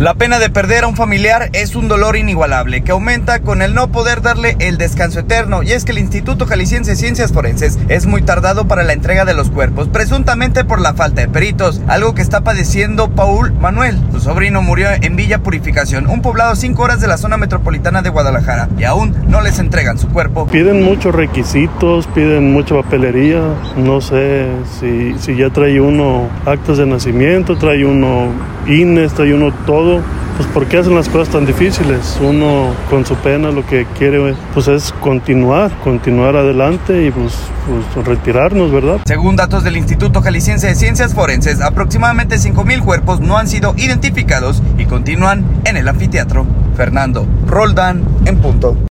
La pena de perder a un familiar es un dolor inigualable que aumenta con el no poder darle el descanso eterno, y es que el Instituto Jalisciense de Ciencias Forenses es muy tardado para la entrega de los cuerpos, presuntamente por la falta de peritos, algo que está padeciendo Paul Manuel. Su sobrino murió en Villa Purificación, un poblado a 5 horas de la zona metropolitana de Guadalajara, y aún no les entregan su cuerpo. Piden muchos requisitos, piden mucha papelería, no sé si ya trae uno actas de nacimiento, trae uno INE, trae uno todo. Pues ¿por qué hacen las cosas tan difíciles? Uno con su pena lo que quiere pues es continuar adelante y pues retirarnos, ¿verdad? Según datos del Instituto Jalisciense de Ciencias Forenses, aproximadamente 5,000 cuerpos no han sido identificados y continúan en el anfiteatro. Fernando Roldán, en punto.